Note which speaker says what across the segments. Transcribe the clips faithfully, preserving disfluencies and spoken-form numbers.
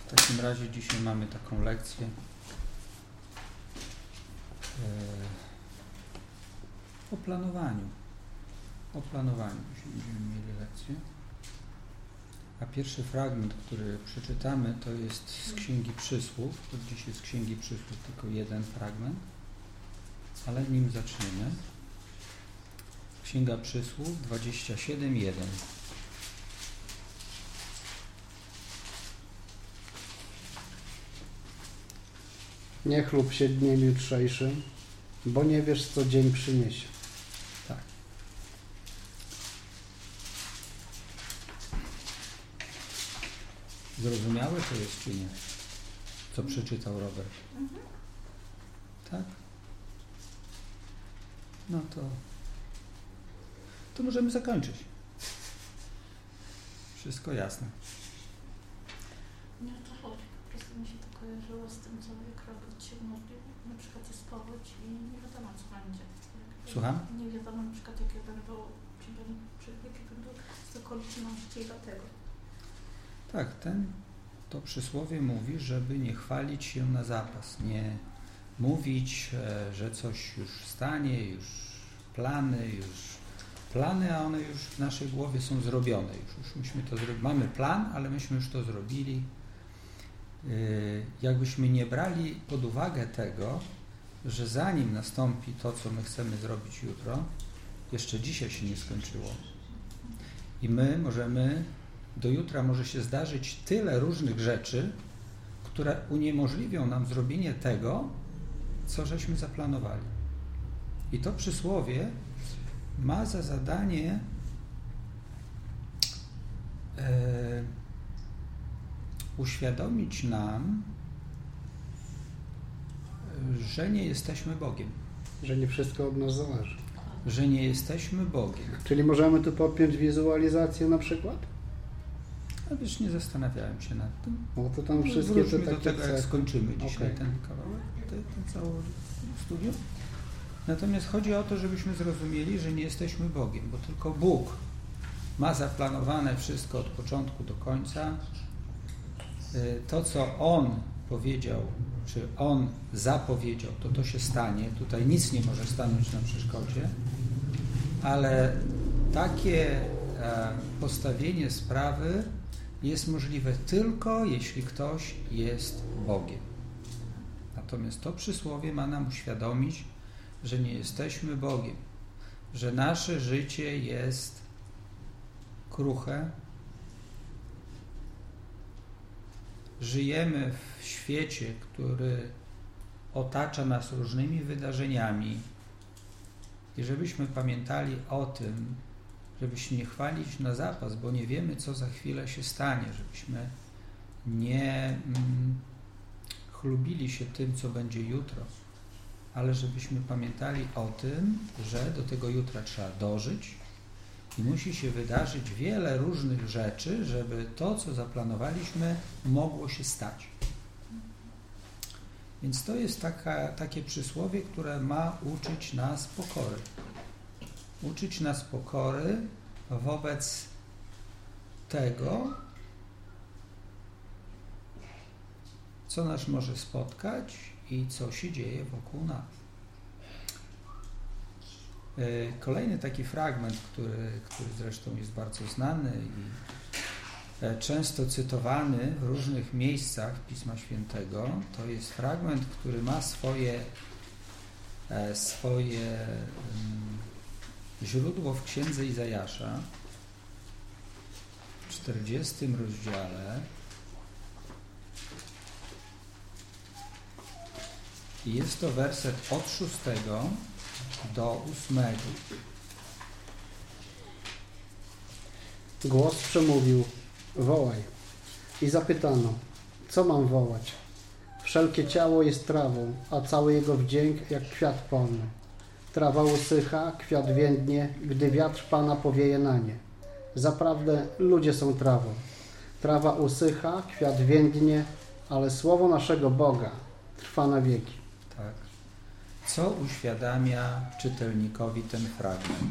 Speaker 1: W takim razie dzisiaj mamy taką lekcję o planowaniu. O planowaniu dzisiaj będziemy mieli lekcję. A pierwszy fragment, który przeczytamy, to jest z Księgi Przysłów. To dzisiaj z Księgi Przysłów tylko jeden fragment, ale nim zaczniemy. Księga Przysłów dwadzieścia siedem, jeden.
Speaker 2: Nie chlub się dniem jutrzejszym, bo nie wiesz, co dzień przyniesie.
Speaker 1: Tak. Zrozumiałe to jest, czy nie? Co przeczytał Robert? Mhm. Tak? No to... To możemy zakończyć. Wszystko jasne.
Speaker 3: Nie o to chodzi. Po prostu mi się to kojarzyło z tym, co jak Robert się modlił. Na przykład jest powódź i nie wiadomo, co będzie.
Speaker 1: Słucham?
Speaker 3: Nie wiadomo na przykład, jakie będą, czy, czy jakie będą z okoliczności dlatego.
Speaker 1: Tak, ten, to przysłowie mówi, żeby nie chwalić się na zapas, nie mówić, że coś już stanie, już plany, już plany, a one już w naszej głowie są zrobione. Już, już myśmy to zrobili. Mamy plan, ale myśmy już to zrobili. Yy, jakbyśmy nie brali pod uwagę tego, że zanim nastąpi to, co my chcemy zrobić jutro, jeszcze dzisiaj się nie skończyło. I my możemy, do jutra może się zdarzyć tyle różnych rzeczy, które uniemożliwią nam zrobienie tego, co żeśmy zaplanowali. I to przysłowie ma za zadanie e, uświadomić nam, że nie jesteśmy Bogiem.
Speaker 2: Że nie wszystko od nas zależy.
Speaker 1: Że nie jesteśmy Bogiem.
Speaker 2: Czyli możemy tu podpiąć wizualizację na przykład?
Speaker 1: No wiesz, nie zastanawiałem się nad tym.
Speaker 2: No to tam wszystkie
Speaker 1: Wróćmy
Speaker 2: te takie
Speaker 1: do tego, jak
Speaker 2: cechy.
Speaker 1: skończymy dzisiaj
Speaker 2: Okay.
Speaker 1: ten kawałek, ten, ten cały studium. Natomiast chodzi o to, żebyśmy zrozumieli, że nie jesteśmy Bogiem, bo tylko Bóg ma zaplanowane wszystko od początku do końca. To, co On powiedział, czy On zapowiedział, to to się stanie. Tutaj nic nie może stanąć na przeszkodzie, ale takie postawienie sprawy jest możliwe tylko, jeśli ktoś jest Bogiem. Natomiast to przysłowie ma nam uświadomić, że nie jesteśmy Bogiem, że nasze życie jest kruche. Żyjemy w świecie, który otacza nas różnymi wydarzeniami i żebyśmy pamiętali o tym, żeby się nie chwalić na zapas, bo nie wiemy, co za chwilę się stanie, żebyśmy nie mm, chlubili się tym, co będzie jutro, ale żebyśmy pamiętali o tym, że do tego jutra trzeba dożyć i musi się wydarzyć wiele różnych rzeczy, żeby to, co zaplanowaliśmy, mogło się stać. Więc to jest taka, takie przysłowie, które ma uczyć nas pokory. Uczyć nas pokory wobec tego, co nas może spotkać i co się dzieje wokół nas. Kolejny taki fragment, który, który zresztą jest bardzo znany i często cytowany w różnych miejscach Pisma Świętego, to jest fragment, który ma swoje, swoje źródło w Księdze Izajasza w czterdziestym rozdziale. I jest to werset od szóstego do ósmego.
Speaker 2: Głos przemówił: wołaj. I zapytano: co mam wołać? Wszelkie ciało jest trawą, a cały jego wdzięk jak kwiat polny. Trawa usycha, kwiat więdnie, gdy wiatr Pana powieje na nie. Zaprawdę ludzie są trawą. Trawa usycha, kwiat więdnie, ale słowo naszego Boga trwa na wieki.
Speaker 1: Tak. Co uświadamia czytelnikowi ten fragment?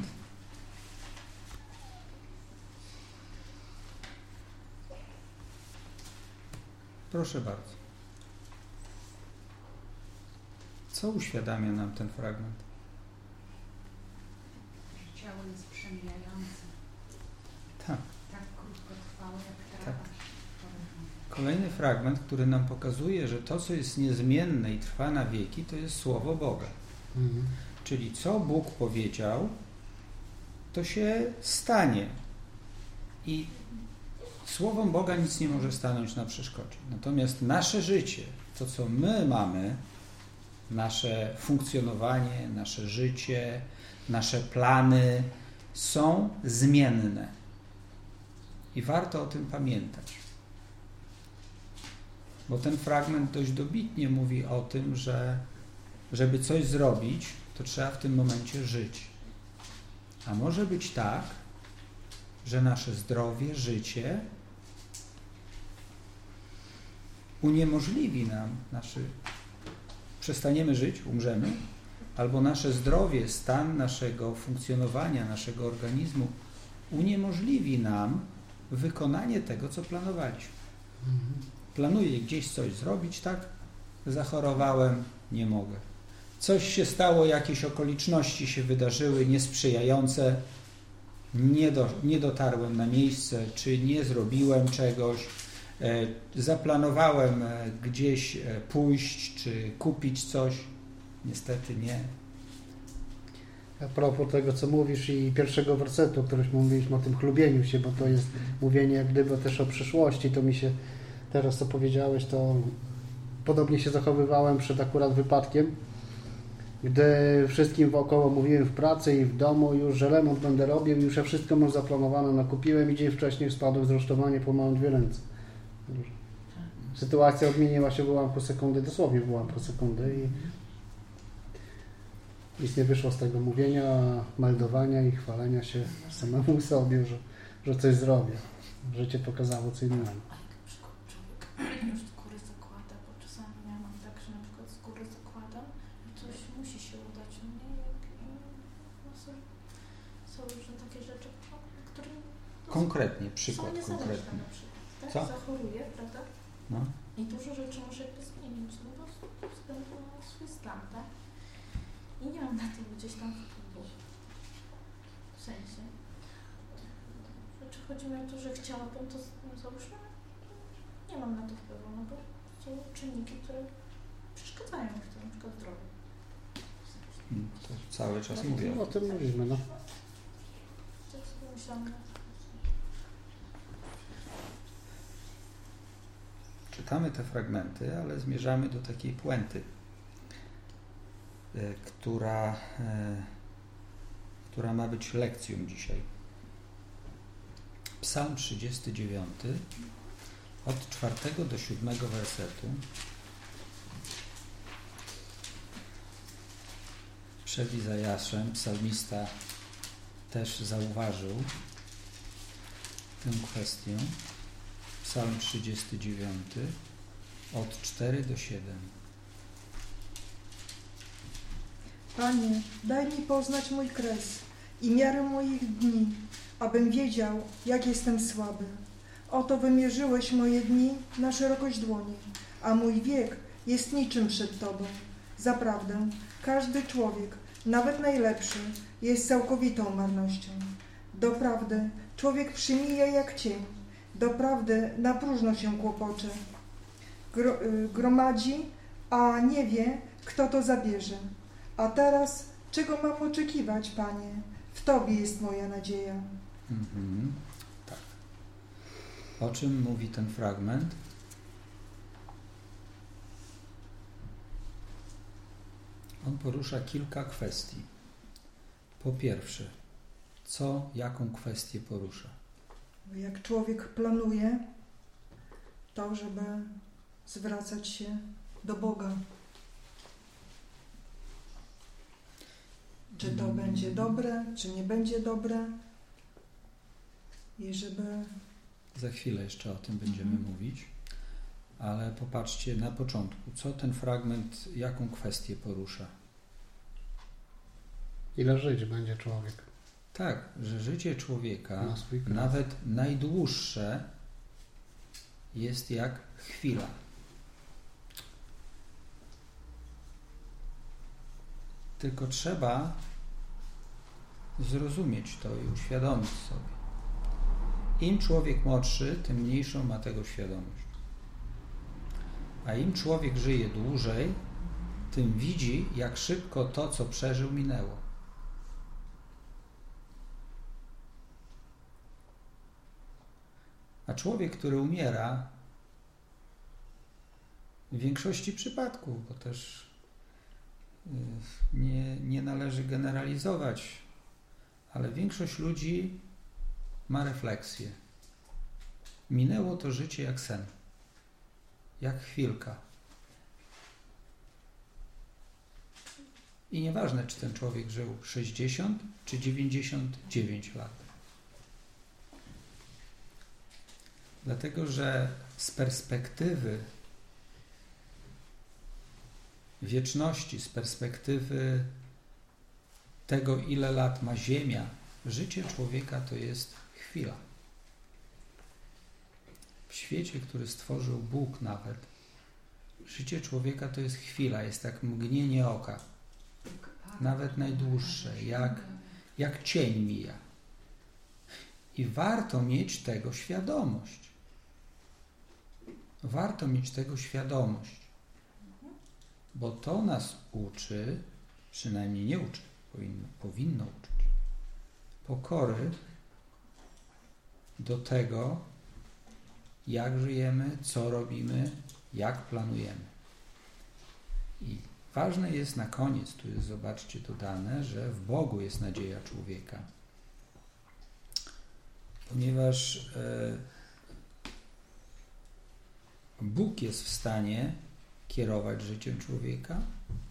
Speaker 1: Proszę bardzo. Co uświadamia nam ten fragment?
Speaker 4: Że ciało jest przemijające.
Speaker 1: Tak.
Speaker 4: Tak krótkotrwałe jak trawa.
Speaker 1: Tak. Kolejny fragment, który nam pokazuje, że to, co jest niezmienne i trwa na wieki, to jest Słowo Boga.
Speaker 2: Mhm.
Speaker 1: Czyli co Bóg powiedział, to się stanie. I Słowom Boga nic nie może stanąć na przeszkodzie. Natomiast nasze życie, to co my mamy, nasze funkcjonowanie, nasze życie, nasze plany są zmienne. I warto o tym pamiętać. Bo ten fragment dość dobitnie mówi o tym, że żeby coś zrobić, to trzeba w tym momencie żyć. A może być tak, że nasze zdrowie, życie uniemożliwi nam, naszy, przestaniemy żyć, umrzemy, albo nasze zdrowie, stan naszego funkcjonowania, naszego organizmu uniemożliwi nam wykonanie tego, co planowaliśmy. Planuję gdzieś coś zrobić, tak? Zachorowałem, nie mogę. Coś się stało, jakieś okoliczności się wydarzyły niesprzyjające, nie, do, nie dotarłem na miejsce, czy nie zrobiłem czegoś, e, zaplanowałem e, gdzieś e, pójść, czy kupić coś, niestety nie.
Speaker 2: A propos tego, co mówisz i pierwszego wersetu, o którym mówiliśmy, o tym chlubieniu się, bo to jest mówienie jak gdyby też o przyszłości, to mi się teraz, co powiedziałeś, to podobnie się zachowywałem przed akurat wypadkiem, gdy wszystkim wokoło mówiłem w pracy i w domu już, że remont będę robił, już ja wszystko mam zaplanowane, nakupiłem i dzień wcześniej wpadłem z rozczołwania, połamałem dwie ręce. Sytuacja odmieniła się w ułamku sekundy, dosłownie w ułamku sekundy i nic nie wyszło z tego mówienia, meldowania i chwalenia się samemu sobie, że, że coś zrobię. Życie pokazało co innego.
Speaker 3: Już skóry zakłada, bo czasami ja mam tak, że na przykład skóry zakładam i coś musi się udać. No nie, jak, no są, są różne takie rzeczy, które no,
Speaker 1: Konkretnie,
Speaker 3: są
Speaker 1: przykład
Speaker 3: niezależne
Speaker 1: konkretny.
Speaker 3: na przykład. Tak?
Speaker 1: Co?
Speaker 3: Zachoruję, prawda?
Speaker 1: No.
Speaker 3: I dużo rzeczy muszę jakby zmienić, no bo ze względu na swój stan, tak? I nie mam na to gdzieś tam wpływu. W sensie. Znaczy chodzi mi o to, że chciałabym to, no, załóżmy, nie mam na to wpływu, no bo są czynniki, które przeszkadzają mi w tym, na przykład zdrowiu.
Speaker 1: To cały czas mówię.
Speaker 2: No, o tym mówimy, no.
Speaker 3: Tak sobie myślałam, no.
Speaker 1: Czytamy te fragmenty, ale zmierzamy do takiej puenty, y, która, y, która ma być lekcją dzisiaj. Psalm trzydziesty dziewiąty, od czwartego do siódmego wersetu. Przed Izajaszem psalmista też zauważył tę kwestię. Psalm trzydziesty dziewiąty, od czwartego do siódmego.
Speaker 5: Panie, daj mi poznać mój kres i miarę moich dni, abym wiedział, jak jestem słaby. Oto wymierzyłeś moje dni na szerokość dłoni, a mój wiek jest niczym przed Tobą. Zaprawdę, każdy człowiek, nawet najlepszy, jest całkowitą marnością. Doprawdy, człowiek przymija jak cień. Doprawdy, na próżno się kłopocze. Gro, y, gromadzi, a nie wie, kto to zabierze. A teraz, czego mam oczekiwać, Panie? W Tobie jest moja nadzieja.
Speaker 1: Mhm, tak. O czym mówi ten fragment? On porusza kilka kwestii. Po pierwsze, co, jaką kwestię porusza?
Speaker 5: Jak człowiek planuje, to żeby zwracać się do Boga. Czy to
Speaker 1: Mm.
Speaker 5: będzie dobre, czy nie będzie dobre. I żeby...
Speaker 1: Za chwilę jeszcze o tym będziemy
Speaker 5: Mhm.
Speaker 1: mówić, ale popatrzcie na początku, co ten fragment, jaką kwestię porusza?
Speaker 2: Ile żyć będzie człowiek?
Speaker 1: Tak, że życie człowieka,
Speaker 2: Na swój kres.
Speaker 1: nawet najdłuższe, jest jak chwila. Tylko trzeba zrozumieć to i uświadomić sobie. Im człowiek młodszy, tym mniejszą ma tego świadomość. A im człowiek żyje dłużej, tym widzi, jak szybko to, co przeżył, minęło. A człowiek, który umiera, w większości przypadków, bo też nie, nie należy generalizować, ale większość ludzi ma refleksję. Minęło to życie jak sen, jak chwilka. I nieważne, czy ten człowiek żył sześćdziesiąt czy dziewięćdziesiąt dziewięć lat. Dlatego, że z perspektywy wieczności, z perspektywy tego, ile lat ma Ziemia, życie człowieka to jest chwila. W świecie, który stworzył Bóg nawet, życie człowieka to jest chwila, jest jak mgnienie oka. Nawet najdłuższe, jak, jak cień mija. I warto mieć tego świadomość. Warto mieć tego świadomość. Bo to nas uczy, przynajmniej nie uczy, powinno, powinno uczyć, pokory do tego, jak żyjemy, co robimy, jak planujemy. I ważne jest na koniec, tu jest, zobaczcie, dodane, że w Bogu jest nadzieja człowieka. Ponieważ e, Bóg jest w stanie kierować życiem człowieka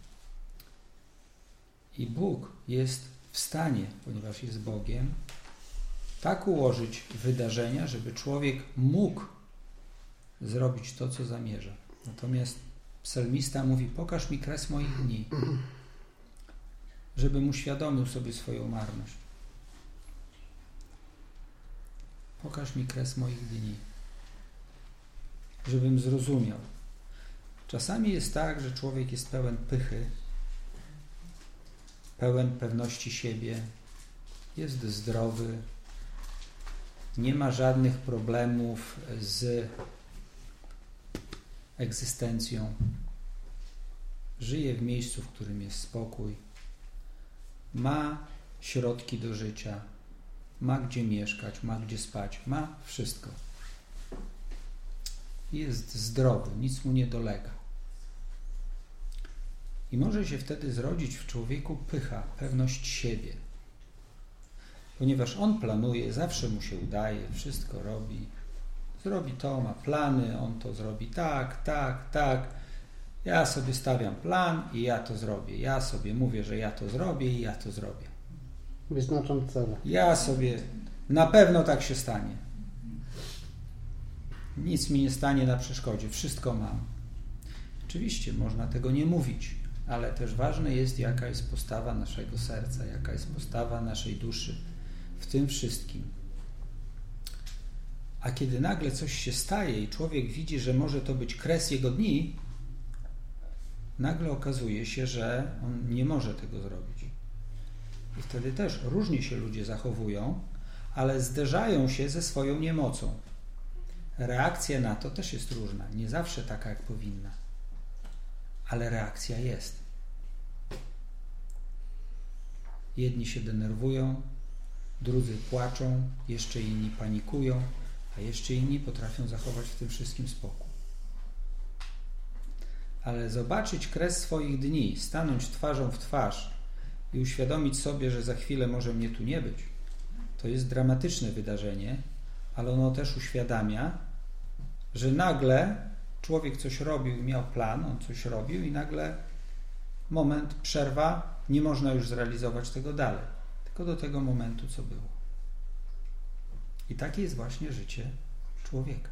Speaker 1: i Bóg jest w stanie, ponieważ jest Bogiem, tak ułożyć wydarzenia, żeby człowiek mógł zrobić to, co zamierza. Natomiast psalmista mówi: pokaż mi kres moich dni, żebym uświadomił sobie swoją marność. Pokaż mi kres moich dni, żebym zrozumiał. Czasami jest tak, że człowiek jest pełen pychy, pełen pewności siebie, jest zdrowy, nie ma żadnych problemów z egzystencją, żyje w miejscu, w którym jest spokój, ma środki do życia, ma gdzie mieszkać, ma gdzie spać, ma wszystko. Jest zdrowy, nic mu nie dolega. I może się wtedy zrodzić w człowieku pycha, pewność siebie. Ponieważ on planuje, zawsze mu się udaje, wszystko robi. Zrobi to, ma plany, on to zrobi tak, tak, tak. Ja sobie stawiam plan i ja to zrobię. Ja sobie mówię, że ja to zrobię i ja to zrobię.
Speaker 2: Wyznaczam cele.
Speaker 1: Ja sobie, na pewno tak się stanie. Nic mi nie stanie na przeszkodzie, wszystko mam. Oczywiście można tego nie mówić, ale też ważne jest, jaka jest postawa naszego serca, jaka jest postawa naszej duszy w tym wszystkim. A kiedy nagle coś się staje i człowiek widzi, że może to być kres jego dni, nagle okazuje się, że on nie może tego zrobić. I wtedy też różnie się ludzie zachowują, ale zderzają się ze swoją niemocą. Reakcja na to też jest różna, nie zawsze taka, jak powinna. Ale reakcja jest. Jedni się denerwują, drudzy płaczą, jeszcze inni panikują, a jeszcze inni potrafią zachować w tym wszystkim spokój. Ale zobaczyć kres swoich dni, stanąć twarzą w twarz i uświadomić sobie, że za chwilę może mnie tu nie być, to jest dramatyczne wydarzenie, ale ono też uświadamia, że nagle człowiek coś robił, miał plan, on coś robił i nagle moment, przerwa, nie można już zrealizować tego dalej, tylko do tego momentu, co było. I takie jest właśnie życie człowieka.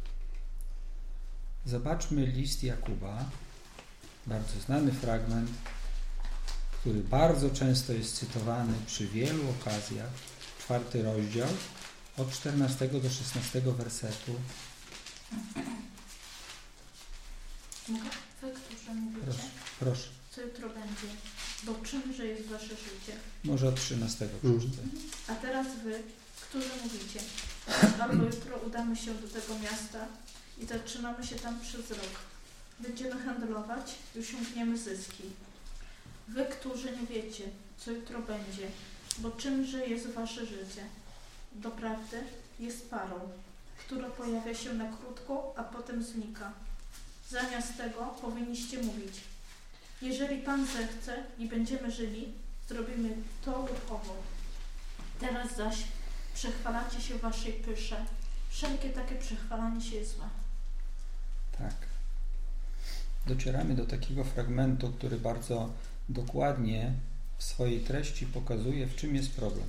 Speaker 1: Zobaczmy list Jakuba, bardzo znany fragment, który bardzo często jest cytowany przy wielu okazjach, czwarty rozdział, od czternastego do szesnastego wersetu.
Speaker 3: Mogę? Wy, którzy mówicie,
Speaker 1: Proszę, proszę.
Speaker 3: co jutro będzie, bo czymże jest wasze życie.
Speaker 1: Może od trzynastego
Speaker 2: Mhm.
Speaker 1: przeczytaj.
Speaker 3: A teraz wy, którzy mówicie, albo jutro udamy się do tego miasta i zatrzymamy się tam przez rok. Będziemy handlować i osiągniemy zyski. Wy, którzy nie wiecie, co jutro będzie, bo czymże jest wasze życie. Doprawdy jest parą, która pojawia się na krótko, a potem znika. Zamiast tego powinniście mówić: jeżeli Pan zechce i będziemy żyli, zrobimy to lub owo. Teraz zaś przechwalacie się w waszej pysze. Wszelkie takie przechwalanie się jest złe.
Speaker 1: Tak. Docieramy do takiego fragmentu, który bardzo dokładnie w swojej treści pokazuje, w czym jest problem.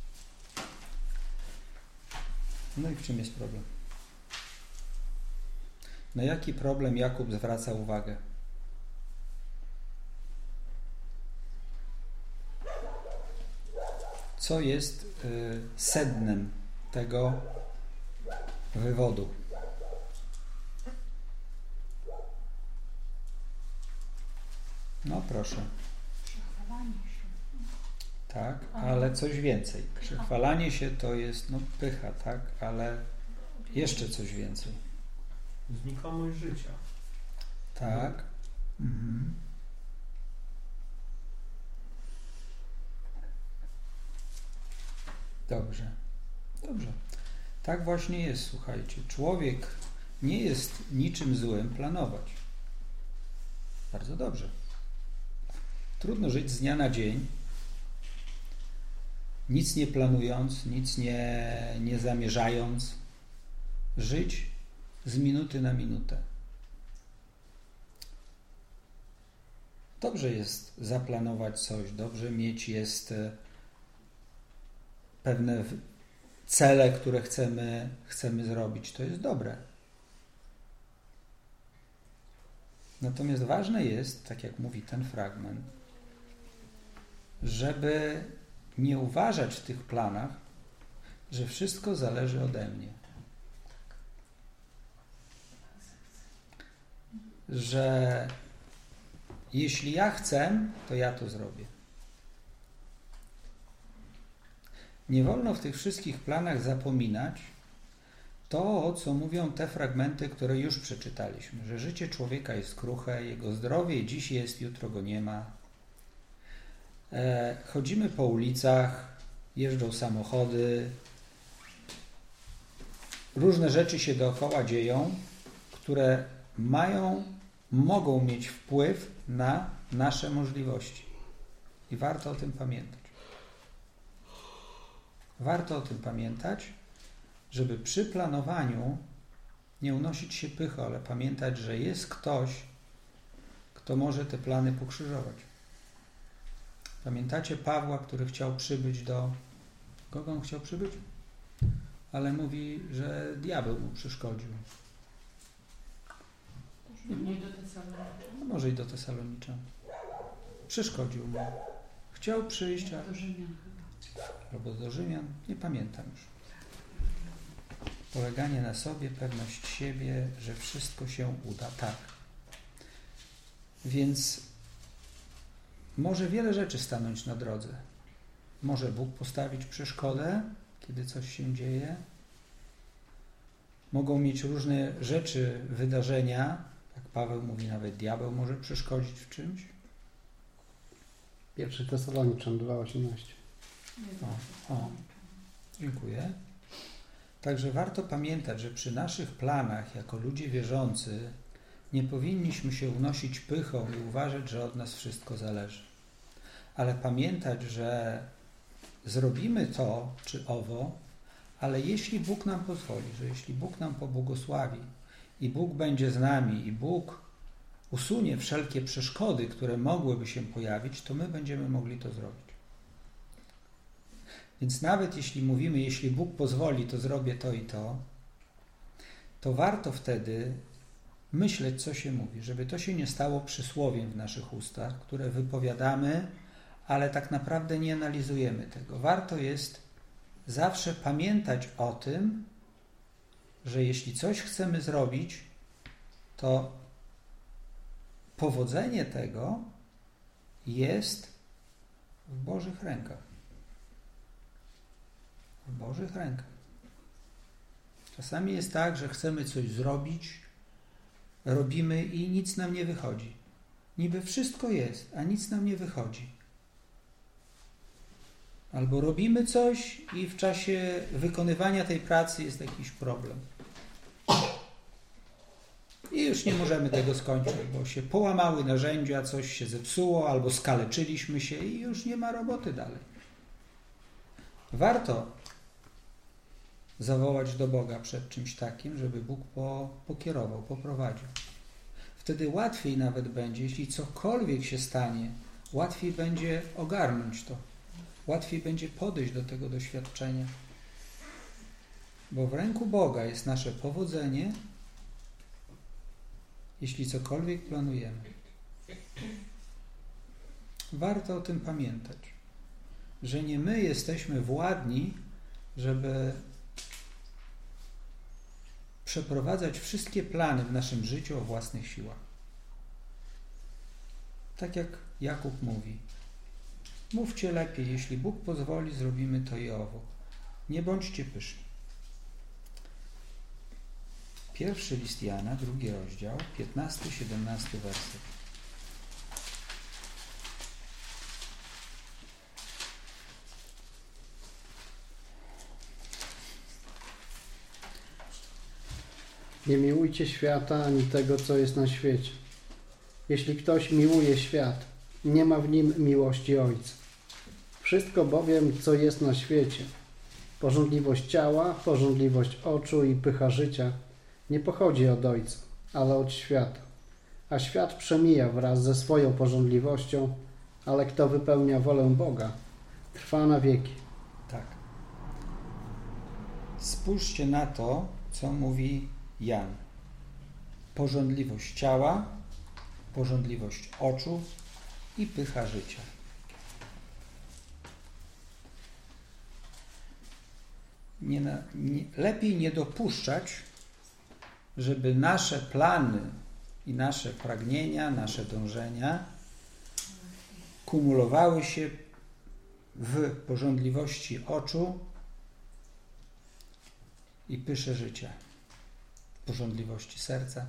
Speaker 1: No i w czym jest problem? Na jaki problem Jakub zwraca uwagę? Co jest y, sednem tego wywodu? No proszę.
Speaker 4: Przechwalanie się.
Speaker 1: Tak, ale coś więcej. Przechwalanie się to jest, no pycha, tak, ale jeszcze coś więcej.
Speaker 6: Znikomość życia.
Speaker 1: Tak. Mhm. Dobrze. Dobrze. Tak właśnie jest, słuchajcie. Człowiek nie jest niczym złym planować. Bardzo dobrze. Trudno żyć z dnia na dzień, nic nie planując, nic nie, nie zamierzając. Żyć z minuty na minutę. Dobrze jest zaplanować coś, dobrze mieć jest pewne cele, które chcemy, chcemy zrobić. To jest dobre. Natomiast ważne jest, tak jak mówi ten fragment, żeby nie uważać w tych planach, że wszystko zależy ode mnie. Że jeśli ja chcę, to ja to zrobię. Nie wolno w tych wszystkich planach zapominać to, o co mówią te fragmenty, które już przeczytaliśmy, że życie człowieka jest kruche, jego zdrowie dziś jest, jutro go nie ma. E, chodzimy po ulicach, jeżdżą samochody, różne rzeczy się dookoła dzieją, które mają, mogą mieć wpływ na nasze możliwości. I warto o tym pamiętać. Warto o tym pamiętać, żeby przy planowaniu nie unosić się pychą, ale pamiętać, że jest ktoś, kto może te plany pokrzyżować. Pamiętacie Pawła, który chciał przybyć do... Kogo on chciał przybyć? Ale mówi, że diabeł mu przeszkodził.
Speaker 4: Nie do Tesaloniczan.
Speaker 1: No może i do Tesaloniczan. Przeszkodził mu. Chciał przyjść, a...
Speaker 4: Do Rzymian chyba.
Speaker 1: albo do Rzymian, nie pamiętam już. Poleganie na sobie, pewność siebie, że wszystko się uda. Tak. Więc może wiele rzeczy stanąć na drodze. Może Bóg postawić przeszkodę, kiedy coś się dzieje. Mogą mieć różne rzeczy, wydarzenia. Jak Paweł mówi, nawet diabeł może przeszkodzić w czymś.
Speaker 2: Pierwszy Tesaloniczan dwa osiemnaście.
Speaker 1: O, o. Dziękuję. Także warto pamiętać, że przy naszych planach jako ludzie wierzący nie powinniśmy się unosić pychą i uważać, że od nas wszystko zależy. Ale pamiętać, że zrobimy to czy owo, ale jeśli Bóg nam pozwoli, że jeśli Bóg nam pobłogosławi i Bóg będzie z nami i Bóg usunie wszelkie przeszkody, które mogłyby się pojawić, to my będziemy mogli to zrobić. Więc nawet jeśli mówimy, jeśli Bóg pozwoli, to zrobię to i to, to warto wtedy myśleć, co się mówi, żeby to się nie stało przysłowiem w naszych ustach, które wypowiadamy, ale tak naprawdę nie analizujemy tego. Warto jest zawsze pamiętać o tym, że jeśli coś chcemy zrobić, to powodzenie tego jest w Bożych rękach. W Bożych rękach. Czasami jest tak, że chcemy coś zrobić, robimy i nic nam nie wychodzi. Niby wszystko jest, a nic nam nie wychodzi. Albo robimy coś i w czasie wykonywania tej pracy jest jakiś problem. I już nie możemy tego skończyć, bo się połamały narzędzia, coś się zepsuło, albo skaleczyliśmy się i już nie ma roboty dalej. Warto zawołać do Boga przed czymś takim, żeby Bóg po, pokierował, poprowadził. Wtedy łatwiej nawet będzie, jeśli cokolwiek się stanie, łatwiej będzie ogarnąć to. Łatwiej będzie podejść do tego doświadczenia. Bo w ręku Boga jest nasze powodzenie, jeśli cokolwiek planujemy. Warto o tym pamiętać, że nie my jesteśmy władni, żeby przeprowadzać wszystkie plany w naszym życiu o własnych siłach. Tak jak Jakub mówi, mówcie lepiej, jeśli Bóg pozwoli, zrobimy to i owo. Nie bądźcie pyszni. Pierwszy list Jana, drugi rozdział, piętnasty, siedemnasty werset.
Speaker 2: Nie miłujcie świata ani tego, co jest na świecie. Jeśli ktoś miłuje świat, nie ma w nim miłości Ojca. Wszystko bowiem, co jest na świecie, pożądliwość ciała, pożądliwość oczu i pycha życia, nie pochodzi od Ojca, ale od świata. A świat przemija wraz ze swoją pożądliwością, ale kto wypełnia wolę Boga, trwa na wieki.
Speaker 1: Tak. Spójrzcie na to, co mówi Jan. Pożądliwość ciała, pożądliwość oczu i pycha życia. Nie, nie, lepiej nie dopuszczać, żeby nasze plany i nasze pragnienia, nasze dążenia kumulowały się w pożądliwości oczu i pysze życia, pożądliwości serca.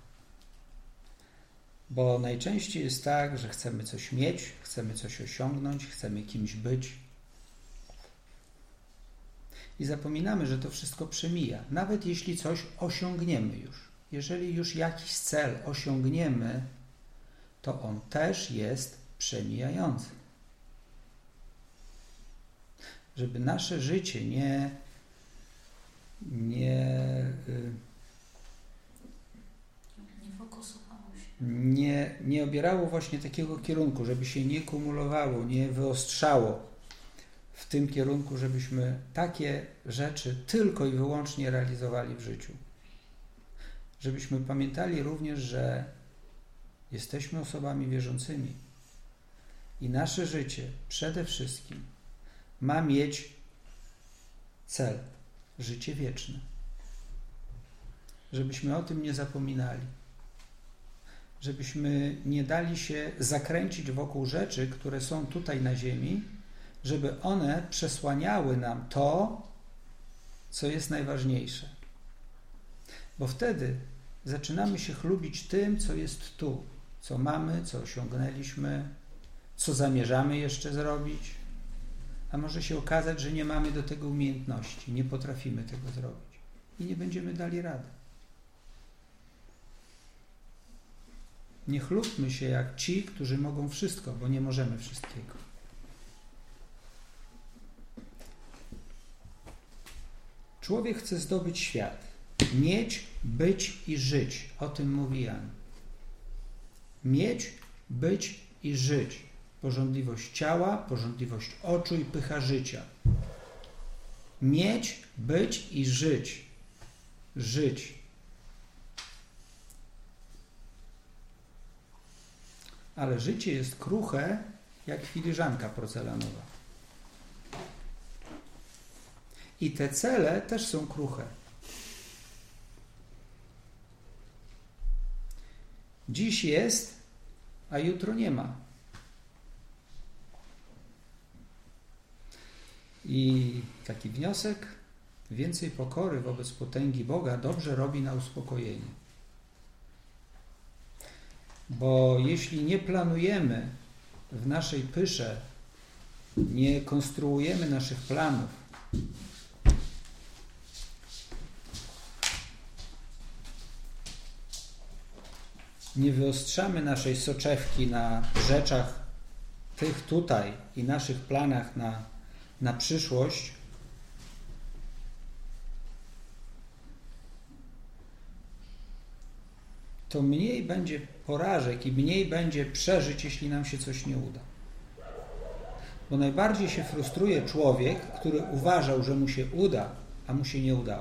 Speaker 1: Bo najczęściej jest tak, że chcemy coś mieć, chcemy coś osiągnąć, chcemy kimś być i zapominamy, że to wszystko przemija. Nawet jeśli coś osiągniemy już. Jeżeli już jakiś cel osiągniemy, to on też jest przemijający. Żeby nasze życie nie nie
Speaker 3: Nie fokusowało się.
Speaker 1: nie, nie obierało właśnie takiego kierunku, żeby się nie kumulowało, nie wyostrzało w tym kierunku, żebyśmy takie rzeczy tylko i wyłącznie realizowali w życiu. Żebyśmy pamiętali również, że jesteśmy osobami wierzącymi i nasze życie przede wszystkim ma mieć cel, życie wieczne. Żebyśmy o tym nie zapominali. Żebyśmy nie dali się zakręcić wokół rzeczy, które są tutaj na ziemi, żeby one przesłaniały nam to, co jest najważniejsze. Bo wtedy zaczynamy się chlubić tym, co jest tu, co mamy, co osiągnęliśmy, co zamierzamy jeszcze zrobić, a może się okazać, że nie mamy do tego umiejętności, nie potrafimy tego zrobić i nie będziemy dali rady. Nie chlubmy się jak ci, którzy mogą wszystko, bo nie możemy wszystkiego. Człowiek chce zdobyć świat, mieć, być i żyć. O tym mówi Jan. Mieć, być i żyć. Pożądliwość ciała, pożądliwość oczu i pycha życia. Mieć, być i żyć. Żyć. Ale życie jest kruche jak filiżanka porcelanowa. I te cele też są kruche. Dziś jest, a jutro nie ma. I taki wniosek: więcej pokory wobec potęgi Boga dobrze robi na uspokojenie. Bo jeśli nie planujemy w naszej pysze, nie konstruujemy naszych planów, nie wyostrzamy naszej soczewki na rzeczach tych tutaj i naszych planach na, na przyszłość, to mniej będzie porażek i mniej będzie przeżyć, jeśli nam się coś nie uda. Bo najbardziej się frustruje człowiek, który uważał, że mu się uda, a mu się nie udało.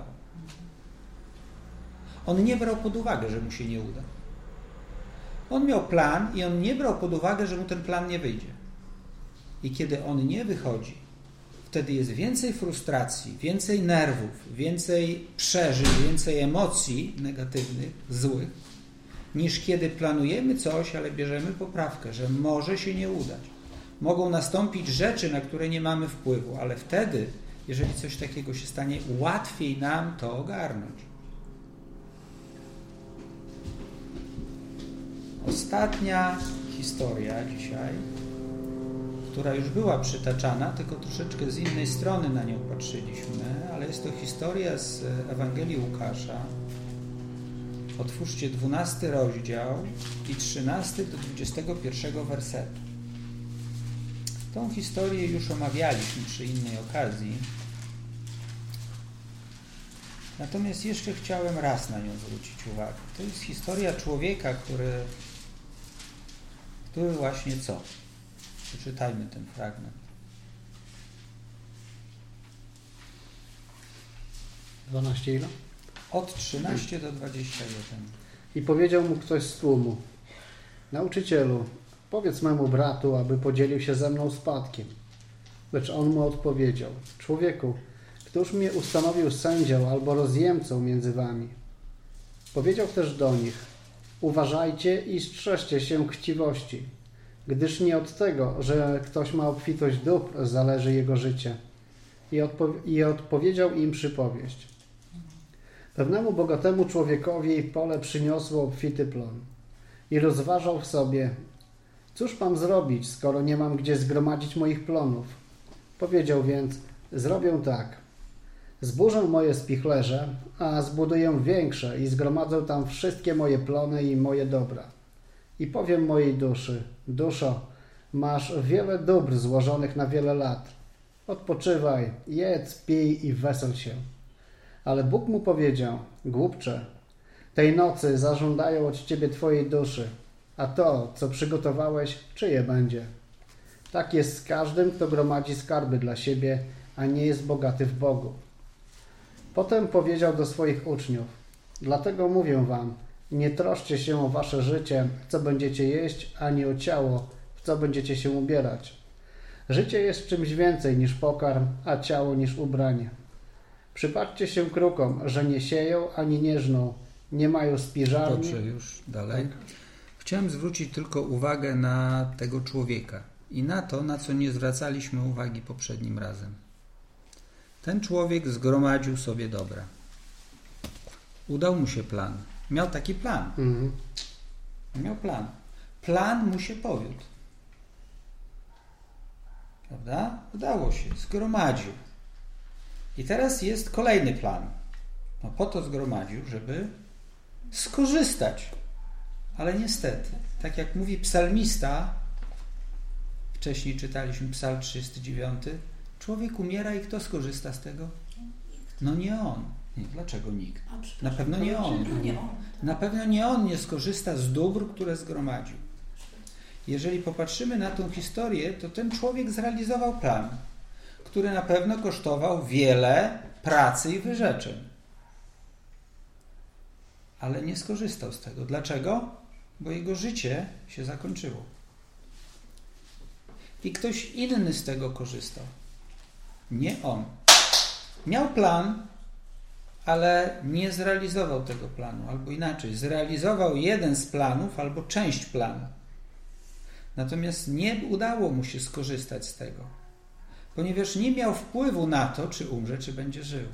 Speaker 1: On nie brał pod uwagę, że mu się nie uda. On miał plan i on nie brał pod uwagę, że mu ten plan nie wyjdzie. I kiedy on nie wychodzi, wtedy jest więcej frustracji, więcej nerwów, więcej przeżyć, więcej emocji negatywnych, złych, niż kiedy planujemy coś, ale bierzemy poprawkę, że może się nie udać. Mogą nastąpić rzeczy, na które nie mamy wpływu, ale wtedy, jeżeli coś takiego się stanie, łatwiej nam to ogarnąć. Ostatnia historia dzisiaj, która już była przytaczana, tylko troszeczkę z innej strony na nią patrzyliśmy, ale jest to historia z Ewangelii Łukasza. Otwórzcie dwunasty rozdział i trzynasty do dwudziestego pierwszego wersetu. Tą historię już omawialiśmy przy innej okazji. Natomiast jeszcze chciałem raz na nią zwrócić uwagę. To jest historia człowieka, który, który właśnie co? Przeczytajmy ten fragment.
Speaker 2: dwanaście ile?
Speaker 1: Od trzynastego do dwudziestego pierwszego.
Speaker 2: I powiedział mu ktoś z tłumu: Nauczycielu, powiedz memu bratu, aby podzielił się ze mną spadkiem. Lecz on mu odpowiedział: Człowieku, któż mnie ustanowił sędzią albo rozjemcą między wami? Powiedział też do nich: Uważajcie i strzeżcie się chciwości, gdyż nie od tego, że ktoś ma obfitość dóbr, zależy jego życie. I, odpo- i odpowiedział im przypowieść. Pewnemu bogatemu człowiekowi pole przyniosło obfity plon i rozważał w sobie: Cóż mam zrobić, skoro nie mam gdzie zgromadzić moich plonów? Powiedział więc: Zrobię tak. Zburzę moje spichlerze, a zbuduję większe i zgromadzę tam wszystkie moje plony i moje dobra. I powiem mojej duszy: Duszo, masz wiele dóbr złożonych na wiele lat. Odpoczywaj, jedz, pij i wesel się. Ale Bóg mu powiedział: Głupcze, tej nocy zażądają od ciebie twojej duszy, a to, co przygotowałeś, czyje będzie? Tak jest z każdym, kto gromadzi skarby dla siebie, a nie jest bogaty w Bogu. Potem powiedział do swoich uczniów: Dlatego mówię wam, nie troszcie się o wasze życie, co będziecie jeść, ani o ciało, w co będziecie się ubierać. Życie jest czymś więcej niż pokarm, a ciało niż ubranie. Przypatrzcie się krukom, że nie sieją ani nie żną, nie mają spiżarni.
Speaker 1: Dobrze, już dalej. Chciałem zwrócić tylko uwagę na tego człowieka i na to, na co nie zwracaliśmy uwagi poprzednim razem. Ten człowiek zgromadził sobie dobra. Udał mu się plan. Miał taki plan.
Speaker 2: Mhm.
Speaker 1: Miał plan. Plan mu się powiódł. Prawda? Udało się. Zgromadził. I teraz jest kolejny plan. No po to zgromadził, żeby skorzystać. Ale niestety, tak jak mówi psalmista, wcześniej czytaliśmy Psalm trzydziesty dziewiąty, człowiek umiera i kto skorzysta z tego? No nie on. Nie, dlaczego nikt? Na pewno nie on. Na pewno nie on nie skorzysta z dóbr, które zgromadził. Jeżeli popatrzymy na tą historię, to ten człowiek zrealizował plan, który na pewno kosztował wiele pracy i wyrzeczeń. Ale nie skorzystał z tego. Dlaczego? Bo jego życie się zakończyło. I ktoś inny z tego korzystał. Nie on. Miał plan, ale nie zrealizował tego planu, albo inaczej, zrealizował jeden z planów albo część planu. Natomiast nie udało mu się skorzystać z tego, ponieważ nie miał wpływu na to, czy umrze, czy będzie żył.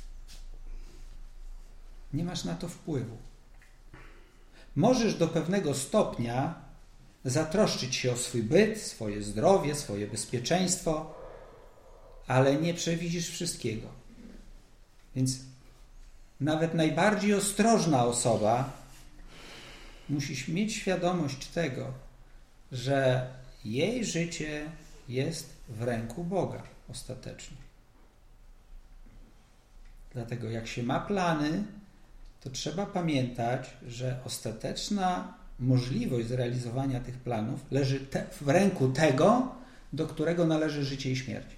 Speaker 1: Nie masz na to wpływu. Możesz do pewnego stopnia zatroszczyć się o swój byt, swoje zdrowie, swoje bezpieczeństwo, ale nie przewidzisz wszystkiego. Więc nawet najbardziej ostrożna osoba musi mieć świadomość tego, że jej życie jest w ręku Boga ostatecznie. Dlatego jak się ma plany, to trzeba pamiętać, że ostateczna możliwość zrealizowania tych planów leży te, w ręku tego, do którego należy życie i śmierć.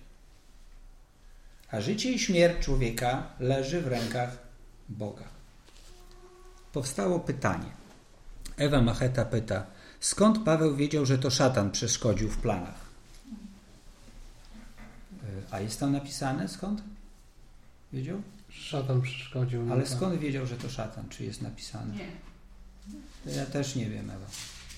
Speaker 1: A życie i śmierć człowieka leży w rękach Boga. Powstało pytanie. Ewa Macheta pyta, skąd Paweł wiedział, że to szatan przeszkodził w planach? A jest tam napisane skąd? Wiedział?
Speaker 2: Szatan przeszkodził.
Speaker 1: Ale skąd wiedział, że to szatan? Czy jest napisane?
Speaker 4: Nie.
Speaker 1: Ja też nie wiem, Ewa.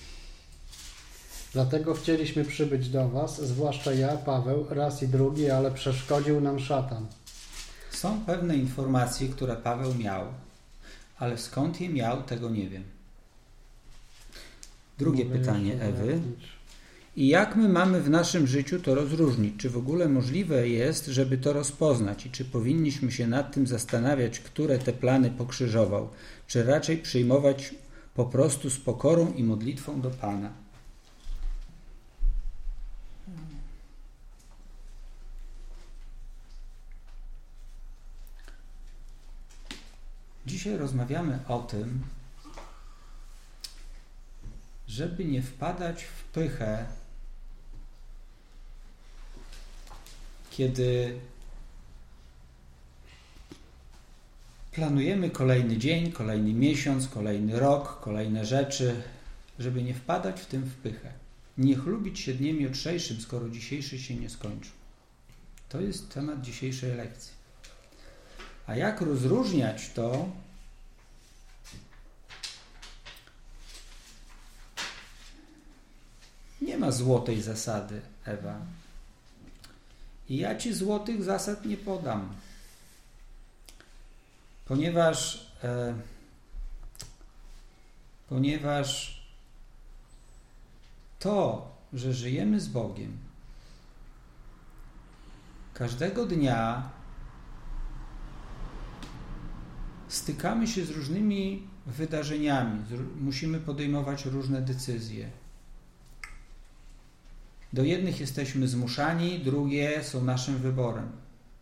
Speaker 2: Dlatego chcieliśmy przybyć do was, zwłaszcza ja, Paweł, raz i drugi, ale przeszkodził nam szatan.
Speaker 1: Są pewne informacje, które Paweł miał, ale skąd je miał, tego nie wiem. Drugie
Speaker 2: Mogę
Speaker 1: pytanie
Speaker 2: jeszcze
Speaker 1: Ewy.
Speaker 2: wyjaśnić.
Speaker 1: I jak my mamy w naszym życiu to rozróżnić? Czy w ogóle możliwe jest, żeby to rozpoznać? I czy powinniśmy się nad tym zastanawiać, które te plany pokrzyżował? Czy raczej przyjmować po prostu z pokorą i modlitwą do Pana? Dzisiaj rozmawiamy o tym, żeby nie wpadać w pychę, kiedy planujemy kolejny dzień, kolejny miesiąc, kolejny rok, kolejne rzeczy, żeby nie wpadać w tym w pychę. Nie chlubić się dniem jutrzejszym, skoro dzisiejszy się nie skończył. To jest temat dzisiejszej lekcji. A jak rozróżniać to? Nie ma złotej zasady, Ewa. I ja Ci złotych zasad nie podam. Ponieważ e, ponieważ to, że żyjemy z Bogiem, każdego dnia stykamy się z różnymi wydarzeniami, z, musimy podejmować różne decyzje. Do jednych jesteśmy zmuszani, drugie są naszym wyborem.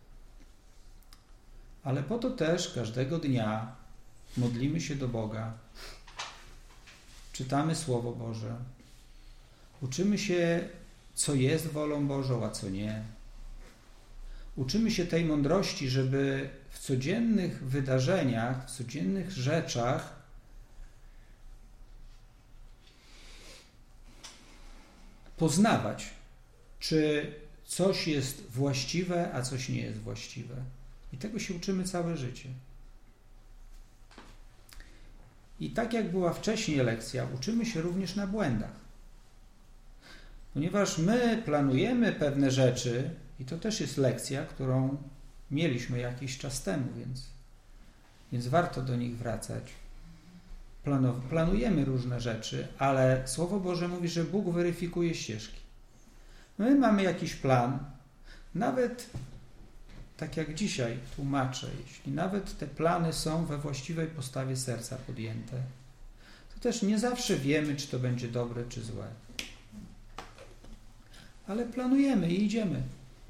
Speaker 1: Ale po to też każdego dnia modlimy się do Boga, czytamy Słowo Boże, uczymy się, co jest wolą Bożą, a co nie. Uczymy się tej mądrości, żeby w codziennych wydarzeniach, w codziennych rzeczach poznawać, czy coś jest właściwe, a coś nie jest właściwe. I tego się uczymy całe życie. I tak jak była wcześniej lekcja, uczymy się również na błędach. Ponieważ my planujemy pewne rzeczy, i to też jest lekcja, którą mieliśmy jakiś czas temu, więc, więc warto do nich wracać. Planow- planujemy różne rzeczy, ale Słowo Boże mówi, że Bóg weryfikuje ścieżki. My mamy jakiś plan, nawet tak jak dzisiaj tłumaczę, jeśli nawet te plany są we właściwej postawie serca podjęte, to też nie zawsze wiemy, czy to będzie dobre, czy złe. Ale planujemy i idziemy.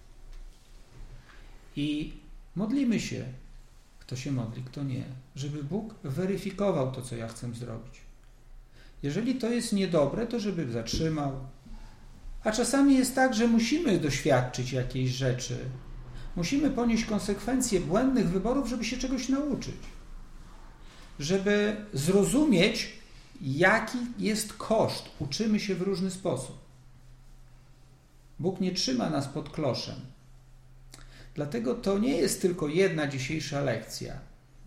Speaker 1: I modlimy się, kto się modli, kto nie, żeby Bóg weryfikował to, co ja chcę zrobić. Jeżeli to jest niedobre, to żeby zatrzymał. A czasami jest tak, że musimy doświadczyć jakiejś rzeczy. Musimy ponieść konsekwencje błędnych wyborów, żeby się czegoś nauczyć. Żeby zrozumieć, jaki jest koszt. Uczymy się w różny sposób. Bóg nie trzyma nas pod kloszem. Dlatego to nie jest tylko jedna dzisiejsza lekcja.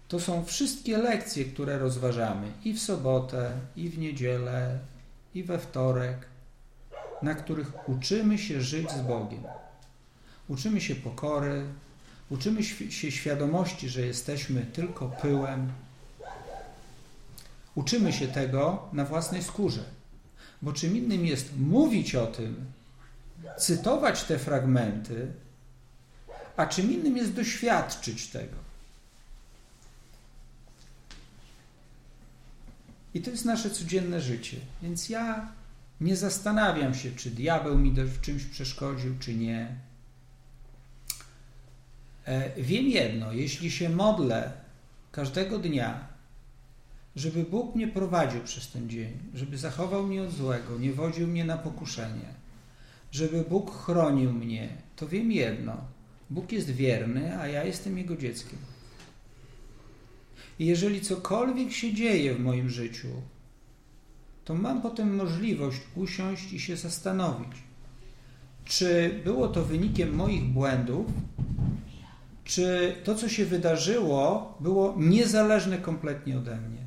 Speaker 1: to są wszystkie lekcje, które rozważamy i w sobotę, i w niedzielę, i we wtorek, na których uczymy się żyć z Bogiem. Uczymy się pokory, uczymy się świadomości, że jesteśmy tylko pyłem. Uczymy się tego na własnej skórze, bo czym innym jest mówić o tym, cytować te fragmenty, a czym innym jest doświadczyć tego. I to jest nasze codzienne życie. Więc ja nie zastanawiam się, czy diabeł mi w czymś przeszkodził, czy nie. Wiem jedno, jeśli się modlę każdego dnia, żeby Bóg mnie prowadził przez ten dzień, żeby zachował mnie od złego, nie wodził mnie na pokuszenie, żeby Bóg chronił mnie, to wiem jedno, Bóg jest wierny, a ja jestem Jego dzieckiem. I jeżeli cokolwiek się dzieje w moim życiu, to mam potem możliwość usiąść i się zastanowić, czy było to wynikiem moich błędów, czy to, co się wydarzyło, było niezależne kompletnie ode mnie.